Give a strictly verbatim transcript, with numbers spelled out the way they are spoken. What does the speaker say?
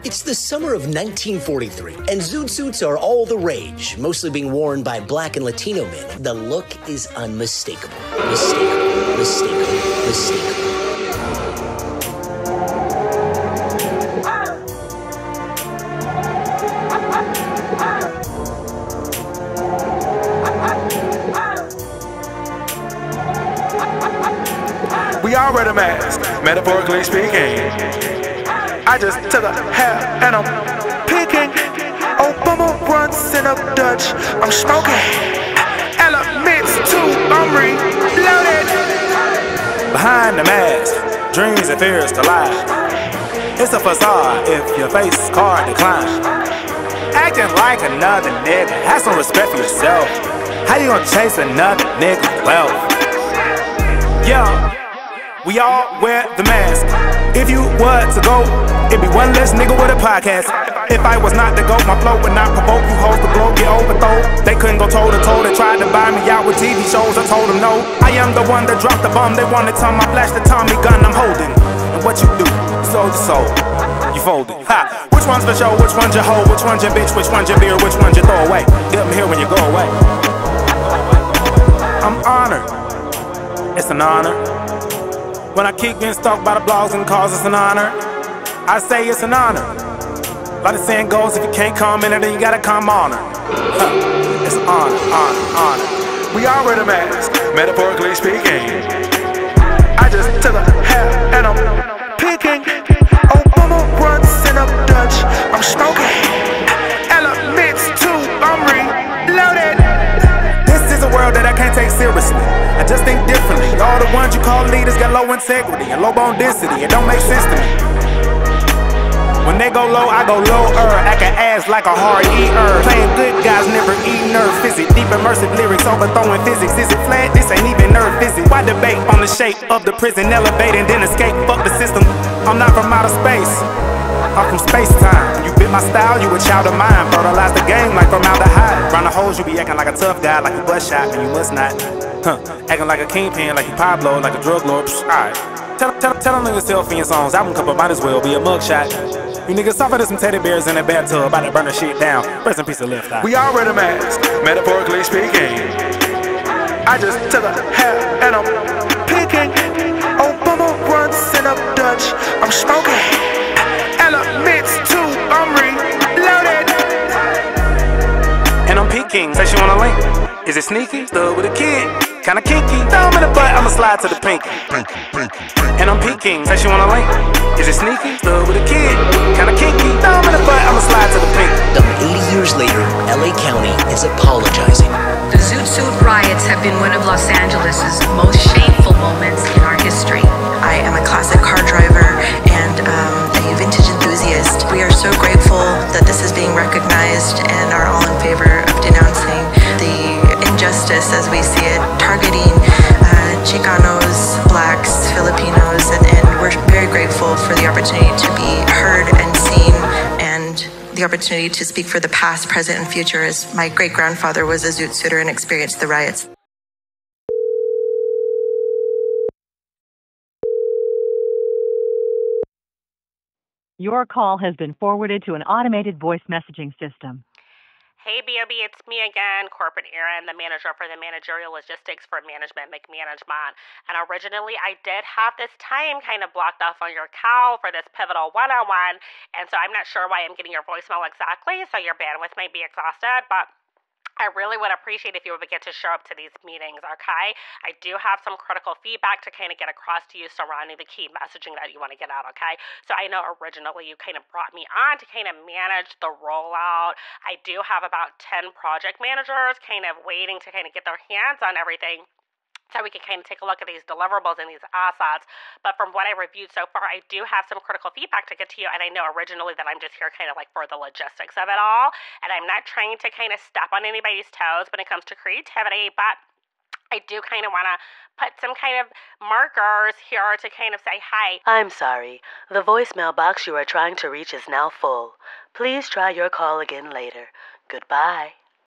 It's the summer of nineteen forty-three, and zoot suits are all the rage, mostly being worn by Black and Latino men. The look is unmistakable. Mistakable, mistakable, mistakable. We all wear the mask, metaphorically speaking. I just took a hair and I'm picking. Obama runs in a Dutch. I'm smoking. Elements too, I'm reloaded. Behind the mask, dreams and fears collide. It's a facade if your face card decline. Acting like another nigga, have some respect for yourself. How you gonna chase another nigga's wealth? Yeah. We all wear the mask. If you were to go, it'd be one less nigga with a podcast. If I was not the GOAT, my flow would not provoke you hoes to blow, get overthrown. They couldn't go toe to toe, they tried to buy me out with T V shows, I told them no. I am the one that dropped the bomb, they wanted time, I flashed the Tommy gun I'm holding. And what you do, you sold your soul, you folded. Ha! Which one's for show, which one's your hoe, which one's your bitch, which one's your beer, which one's your throw away? Get them here when you go away. I'm honored, it's an honor. When I keep getting stalked by the blogs and calls, it's an honor. I say it's an honor. Like the saying goes, if you can't come in it, then you gotta come on her. Huh. It's an honor, honor, honor. We all wear the mask, metaphorically speaking. I just took a hair and I'm picking. Obama runs in a Dutch. I'm smoking. Elements too, I'm reloaded. This is a world that I can't take seriously. I just think differently. All the ones you call leaders got low integrity and low bone density. It don't make sense to me. When they go low, I go lower. I can ass like a hard eater. Playing good guys never eat nerve physics. Deep immersive lyrics overthrowing physics. Is it flat? This ain't even nerve physics. Why debate on the shape of the prison? Elevate and then escape. Fuck the system. I'm not from outer space. I'm from space-time. You bit my style, you a child of mine. Fertilize the game like formaldehyde. Round the holes, you be acting like a tough guy, like you butt shot, and you must not. Huh. Acting like a kingpin, like you Pablo, like a drug lord. Alright. Tell, tell, tell them niggas tell for your songs. Album cover might as well be a mugshot. You niggas suffer to some teddy bears in a bathtub, about to burn the shit down. Rest in peace of left eye. We all wear the mask, metaphorically speaking. I just took a hair and I'm picking. Obama runs in a Dutch. I'm smoking. Elements too, I'm reloaded. And I'm peeking, say she wanna link. Is it sneaky? Stood with a kid, kinda kinky. Thumb in the butt, I'ma slide to the pinky. And I'm peeking, say she wanna link. Is it sneaky? Stood with a kid, kinda kinky. Thumb in the butt, I'ma slide to the pinky. Some eighty years later, L A County is apologizing. The Zoot Suit riots have been one of Los Angeles' most shameful moments in our history. I am a classic car driver and um, a vintage enthusiast. We are so grateful that this is being recognized and are all in favor of denouncing the injustice as we see it, targeting uh, Chicanos, Blacks, Filipinos, and, and we're very grateful for the opportunity to be heard and seen and the opportunity to speak for the past, present, and future as my great-grandfather was a Zoot Suiter and experienced the riots. Your call has been forwarded to an automated voice messaging system. Hey, B O B, it's me again, Corporate Erin, the manager for the Managerial Logistics for Management McManagement. And originally, I did have this time kind of blocked off on your cow for this pivotal one-on-one. And so I'm not sure why I'm getting your voicemail exactly, so your bandwidth may be exhausted, but I really would appreciate if you would get to show up to these meetings, okay? I do have some critical feedback to kind of get across to you surrounding the key messaging that you want to get out, okay? So I know originally you kind of brought me on to kind of manage the rollout. I do have about ten project managers kind of waiting to kind of get their hands on everything, so we can kind of take a look at these deliverables and these assets. But from what I reviewed so far, I do have some critical feedback to get to you, and I know originally that I'm just here kind of like for the logistics of it all, and I'm not trying to kind of step on anybody's toes when it comes to creativity, but I do kind of want to put some kind of markers here to kind of say, hi. I'm sorry. The voicemail box you are trying to reach is now full. Please try your call again later. Goodbye.